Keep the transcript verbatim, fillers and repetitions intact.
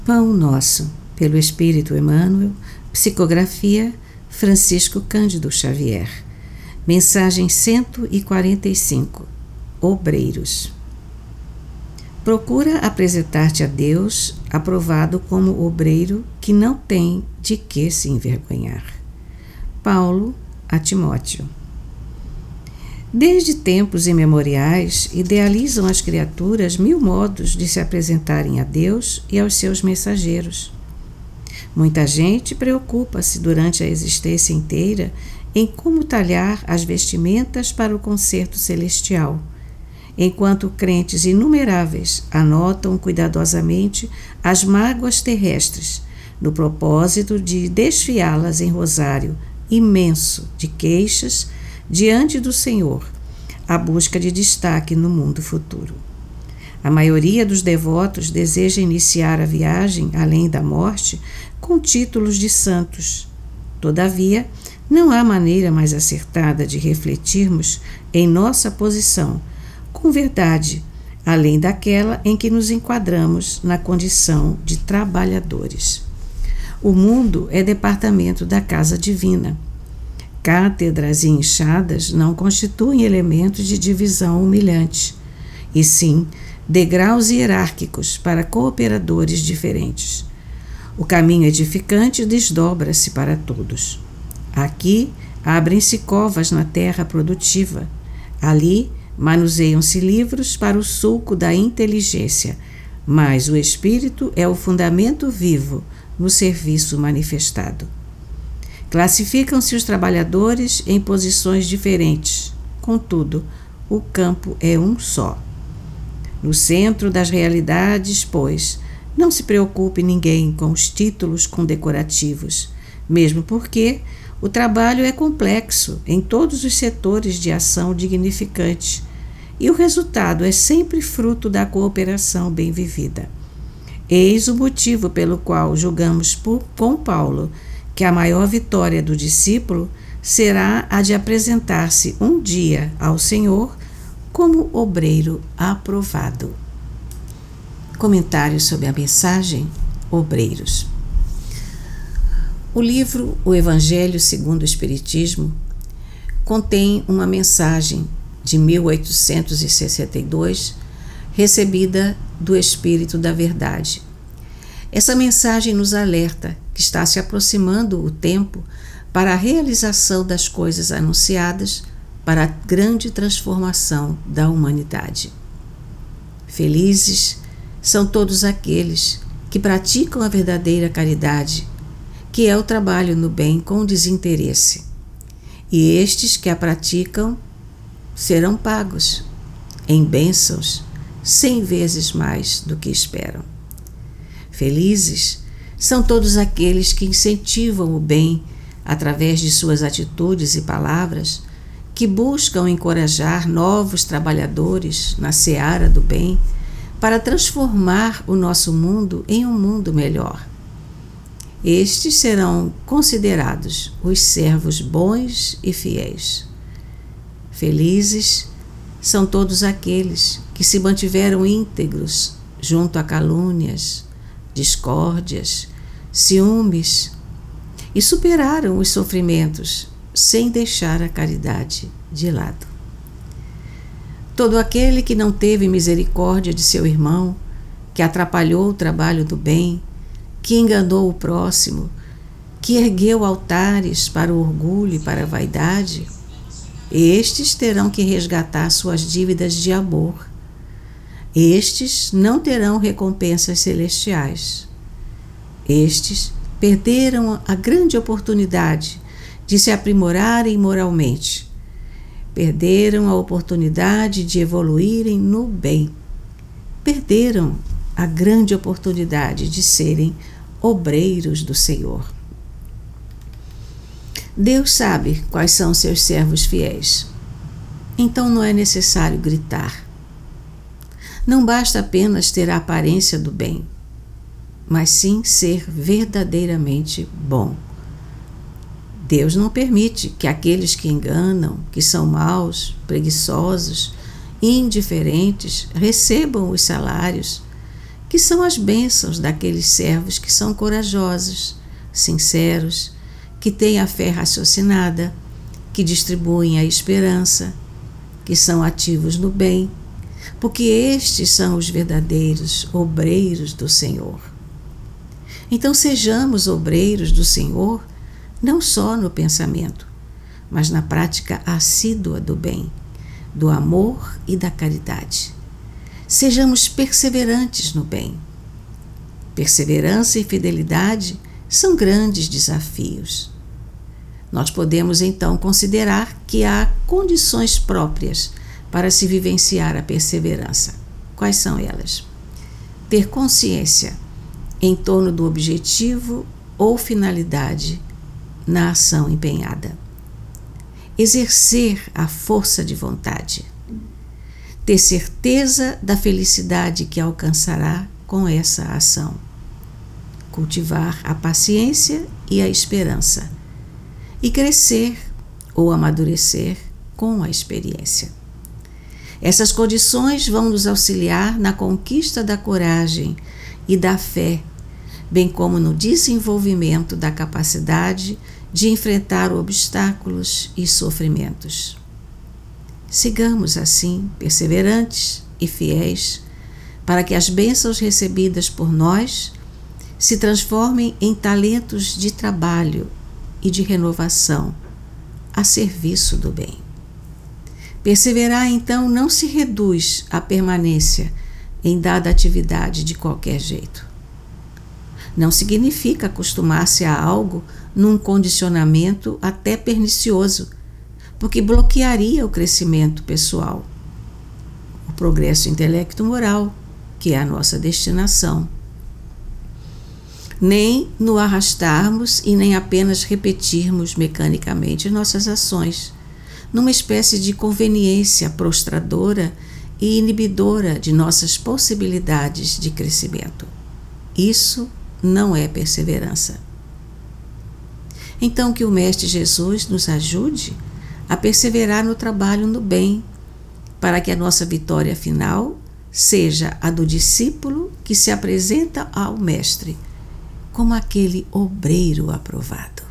Pão Nosso, pelo Espírito Emmanuel, psicografia Francisco Cândido Xavier. Mensagem cento e quarenta e cinco. Obreiros. Procura apresentar-te a Deus aprovado como obreiro que não tem de que se envergonhar. Paulo a Timóteo. Desde tempos imemoriais, idealizam as criaturas mil modos de se apresentarem a Deus e aos seus mensageiros. Muita gente preocupa-se durante a existência inteira em como talhar as vestimentas para o concerto celestial, enquanto crentes inumeráveis anotam cuidadosamente as mágoas terrestres, no propósito de desfiá-las em rosário imenso de queixas diante do Senhor, à busca de destaque no mundo futuro. A maioria dos devotos deseja iniciar a viagem além da morte com títulos de santos. Todavia, não há maneira mais acertada de refletirmos em nossa posição, com verdade, além daquela em que nos enquadramos na condição de trabalhadores. O mundo é departamento da casa divina. Cátedras e enxadas não constituem elementos de divisão humilhante, e sim degraus hierárquicos para cooperadores diferentes. O caminho edificante desdobra-se para todos. Aqui abrem-se covas na terra produtiva. Ali manuseiam-se livros para o sulco da inteligência, mas o espírito é o fundamento vivo no serviço manifestado. Classificam-se os trabalhadores em posições diferentes, contudo, o campo é um só. No centro das realidades, pois, não se preocupe ninguém com os títulos condecorativos, mesmo porque o trabalho é complexo em todos os setores de ação dignificante, e o resultado é sempre fruto da cooperação bem vivida. Eis o motivo pelo qual julgamos por, com Paulo que a maior vitória do discípulo será a de apresentar-se um dia ao Senhor como obreiro aprovado. Comentário sobre a mensagem Obreiros. O livro O Evangelho segundo o Espiritismo contém uma mensagem de mil oitocentos e sessenta e dois recebida do Espírito da Verdade. Essa mensagem nos alerta que está se aproximando o tempo para a realização das coisas anunciadas para a grande transformação da humanidade. Felizes são todos aqueles que praticam a verdadeira caridade, que é o trabalho no bem com desinteresse. E estes que a praticam serão pagos em bênçãos cem vezes mais do que esperam. Felizes são todos aqueles que incentivam o bem através de suas atitudes e palavras, que buscam encorajar novos trabalhadores na seara do bem para transformar o nosso mundo em um mundo melhor. Estes serão considerados os servos bons e fiéis. Felizes são todos aqueles que se mantiveram íntegros junto a calúnias, discórdias, ciúmes e superaram os sofrimentos sem deixar a caridade de lado. Todo aquele que não teve misericórdia de seu irmão, que atrapalhou o trabalho do bem, que enganou o próximo, que ergueu altares para o orgulho e para a vaidade, estes terão que resgatar suas dívidas de amor. Estes não terão recompensas celestiais. Estes perderam a grande oportunidade de se aprimorarem moralmente. Perderam a oportunidade de evoluírem no bem. Perderam a grande oportunidade de serem obreiros do Senhor. Deus sabe quais são seus servos fiéis. Então não é necessário gritar. Não basta apenas ter a aparência do bem, mas sim ser verdadeiramente bom. Deus não permite que aqueles que enganam, que são maus, preguiçosos, indiferentes, recebam os salários que são as bênçãos daqueles servos que são corajosos, sinceros, que têm a fé raciocinada, que distribuem a esperança, que são ativos no bem, porque estes são os verdadeiros obreiros do Senhor. Então sejamos obreiros do Senhor, não só no pensamento, mas na prática assídua do bem, do amor e da caridade. Sejamos perseverantes no bem. Perseverança e fidelidade são grandes desafios. Nós podemos então considerar que há condições próprias para se vivenciar a perseverança. Quais são elas? Ter consciência em torno do objetivo ou finalidade na ação empenhada. Exercer a força de vontade. Ter certeza da felicidade que alcançará com essa ação. Cultivar a paciência e a esperança. E crescer ou amadurecer com a experiência. Essas condições vão nos auxiliar na conquista da coragem e da fé, bem como no desenvolvimento da capacidade de enfrentar obstáculos e sofrimentos. Sigamos assim, perseverantes e fiéis, para que as bênçãos recebidas por nós se transformem em talentos de trabalho e de renovação a serviço do bem. Perseverar, então, não se reduz à permanência em dada atividade de qualquer jeito. Não significa acostumar-se a algo num condicionamento até pernicioso, porque bloquearia o crescimento pessoal, o progresso intelecto-moral, que é a nossa destinação. Nem no arrastarmos e nem apenas repetirmos mecanicamente nossas ações, numa espécie de conveniência prostradora e inibidora de nossas possibilidades de crescimento. Isso não é perseverança. Então, que o Mestre Jesus nos ajude a perseverar no trabalho no bem, para que a nossa vitória final seja a do discípulo que se apresenta ao Mestre como aquele obreiro aprovado.